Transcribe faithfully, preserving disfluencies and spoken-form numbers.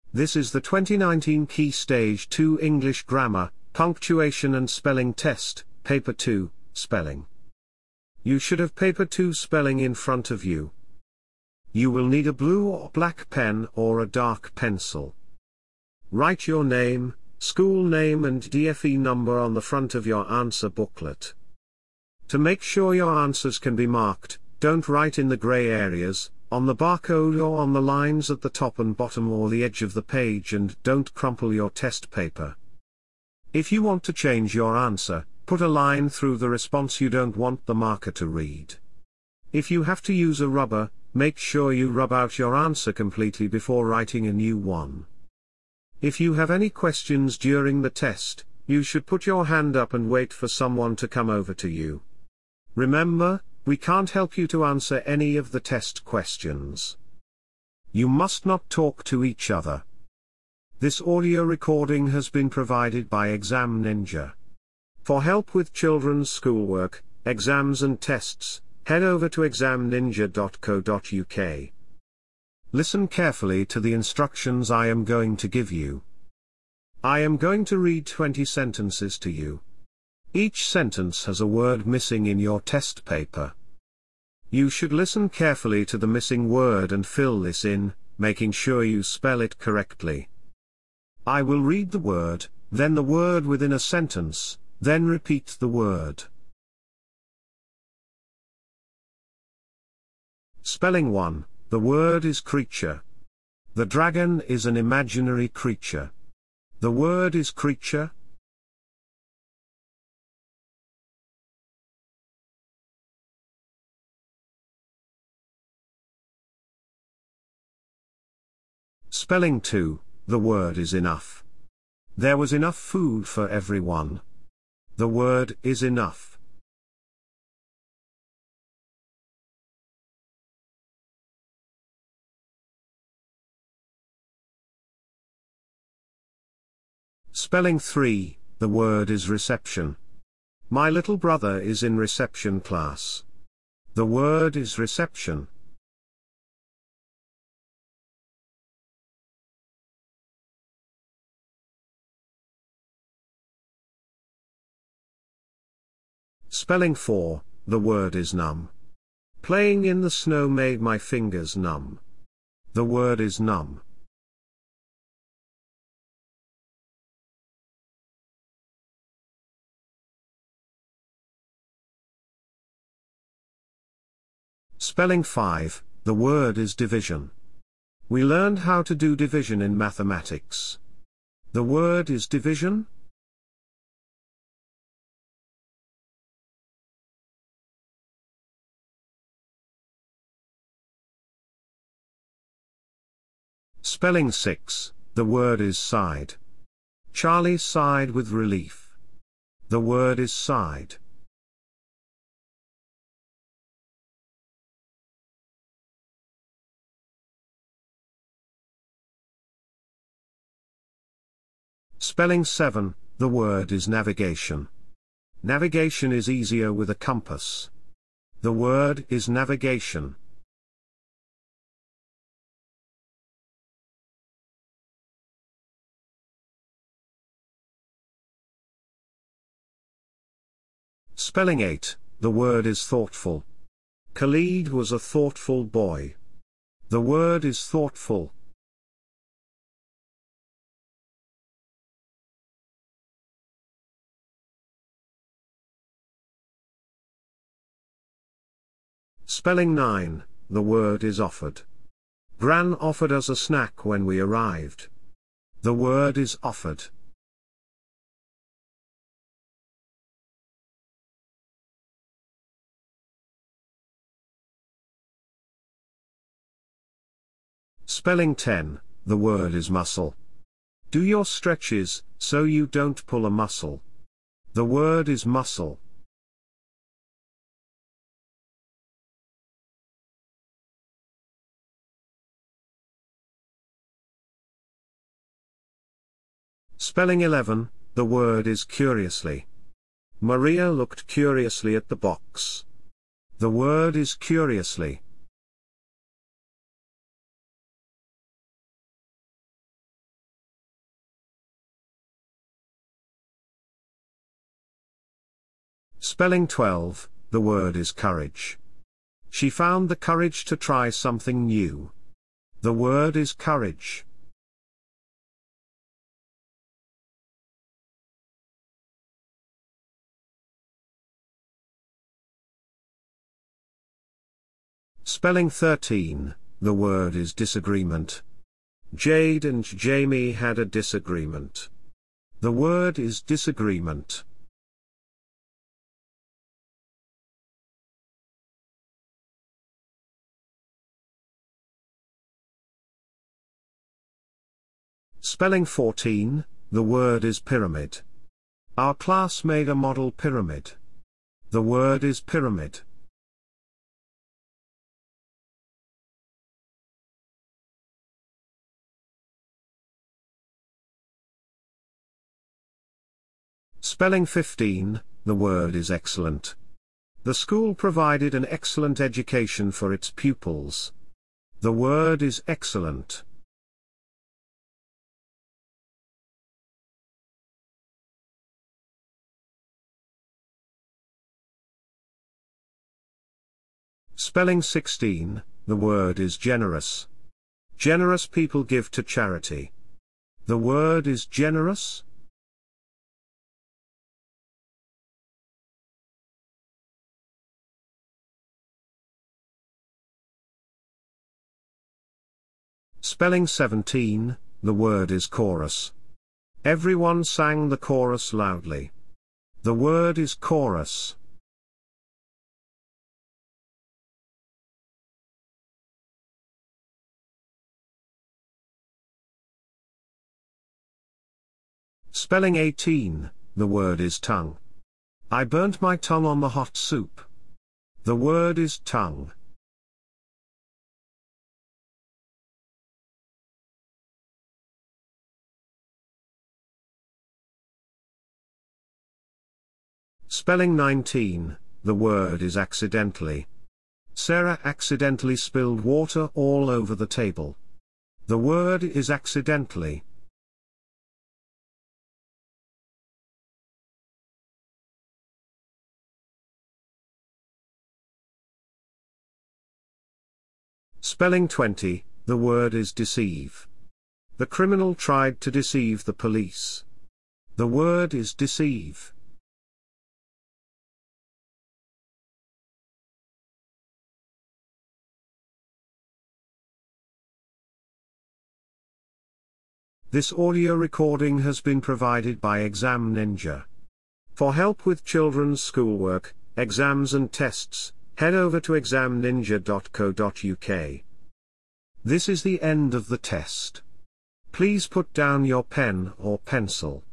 This is the twenty nineteen Key Stage two English Grammar, Punctuation and Spelling Test, Paper two, Spelling. You should have Paper two Spelling in front of you. You will need a blue or black pen or a dark pencil. Write your name, school name and D F E number on the front of your answer booklet. To make sure your answers can be marked, don't write in the grey areas, on the barcode or on the lines at the top and bottom or the edge of the page, and don't crumple your test paper. If you want to change your answer, put a line through the response you don't want the marker to read. If you have to use a rubber, make sure you rub out your answer completely before writing a new one. If you have any questions during the test, you should put your hand up and wait for someone to come over to you. Remember, we can't help you to answer any of the test questions. You must not talk to each other. This audio recording has been provided by Exam Ninja. For help with children's schoolwork, exams and tests, head over to exam ninja dot co dot U K. Listen carefully to the instructions I am going to give you. I am going to read twenty sentences to you. Each sentence has a word missing in your test paper. You should listen carefully to the missing word and fill this in, making sure you spell it correctly. I will read the word, then the word within a sentence, then repeat the word. Spelling one. The word is creature. The dragon is an imaginary creature. The word is creature. Spelling two. The word is enough. There was enough food for everyone. The word is enough. Spelling three. The word is reception. My little brother is in reception class. The word is reception. Spelling four. The word is numb. Playing in the snow made my fingers numb. The word is numb. Spelling five. The word is division. We learned how to do division in mathematics. The word is division. Spelling six. The word is side. Charlie sighed with relief. The word is side. Spelling seven. The word is navigation. Navigation is easier with a compass. The word is navigation. Spelling eight. The word is thoughtful. Khalid was a thoughtful boy. The word is thoughtful. Spelling nine. The word is offered. Gran offered us a snack when we arrived. The word is offered. Spelling ten. The word is muscle. Do your stretches, so you don't pull a muscle. The word is muscle. Spelling eleven. The word is curiously. Maria looked curiously at the box. The word is curiously. Spelling twelve, the word is courage. She found the courage to try something new. The word is courage. Spelling thirteen, the word is disagreement. Jade and Jamie had a disagreement. The word is disagreement. Spelling fourteen, the word is pyramid. Our class made a model pyramid. The word is pyramid. Spelling fifteen, the word is excellent. The school provided an excellent education for its pupils. The word is excellent. Spelling sixteen, the word is generous. Generous people give to charity. The word is generous. Spelling seventeen, the word is chorus. Everyone sang the chorus loudly. The word is chorus. Spelling eighteen, the word is tongue. I burnt my tongue on the hot soup. The word is tongue. Spelling nineteen, the word is accidentally. Sarah accidentally spilled water all over the table. The word is accidentally. Spelling twenty, the word is deceive. The criminal tried to deceive the police. The word is deceive. This audio recording has been provided by Exam Ninja. For help with children's schoolwork, exams and tests, head over to exam ninja dot co dot U K. This is the end of the test. Please put down your pen or pencil.